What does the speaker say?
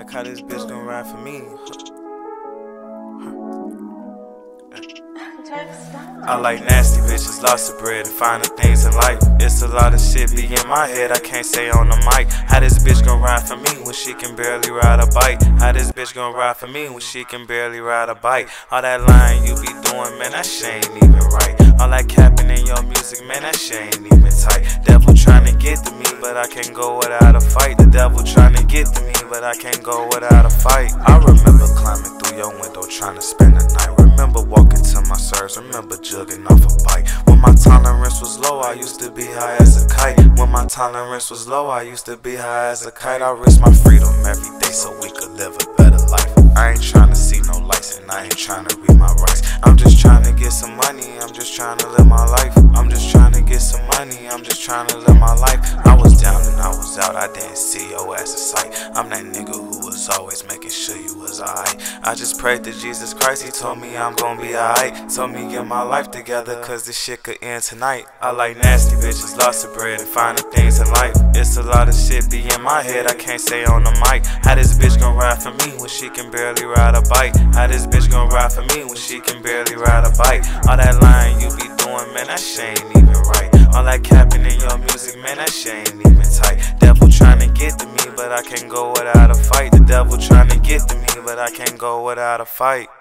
like how this bitch gon' ride for me. I like nasty bitches, lots of bread, and finer things in life. It's a lot of shit be in my head, I can't say on the mic. How this bitch gon' ride for me when she can barely ride a bike? How this bitch gon' ride for me when she can barely ride a bike? All that lying you be doing, man, that shit ain't even right. All that capping in your music, man, that shit ain't even tight. Devil tryna get to me, but I can't go without a fight. The devil tryna get to me, but I can't go without a fight. I remember climbing through your window tryna spend the night. Remember walking to my serves, remember jugging off a bike. When my tolerance was low, I used to be high as a kite. When my tolerance was low, I used to be high as a kite. I risk my freedom every day so we could live a better life. I ain't tryna see no lights and I ain't tryna read my rights. I'm just tryna get some money, I'm just tryna live my life. I'm just tryna get some money, I'm just tryna live my life. I was down and I was out, I didn't see your ass in sight. I'm that nigga who was always making sure you was alright. I just prayed to Jesus Christ, he told me I'm gon' be alright. Told me get my life together cause this shit could end tonight. I like nasty bitches, lots of bread, and finer things in life. It's a lot of shit be in my head, I can't say on the mic. How this bitch gon' ride for me when she can barely ride a bike? How this bitch gon' ride for me when she can barely ride a bike? All that lying you be doing, man, that shit ain't even right. All that capping in your music, man, that shit ain't even tight. Devil tryna get to me, but I can't go without a fight. The devil tryna get to me, but I can't go without a fight.